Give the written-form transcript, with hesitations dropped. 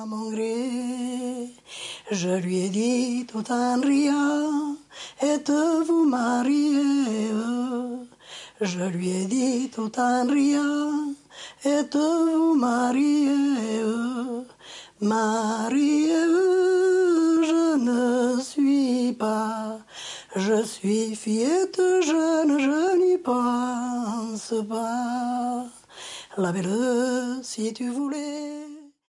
à mon gré. Je lui ai dit tout en riant, êtes-vous mariée? Je lui ai dit tout en riant, êtes-vous mariée? Mariée, je ne suis pas. Je suis fillette jeune, je n'y pense pas. La belle, si tu voulais.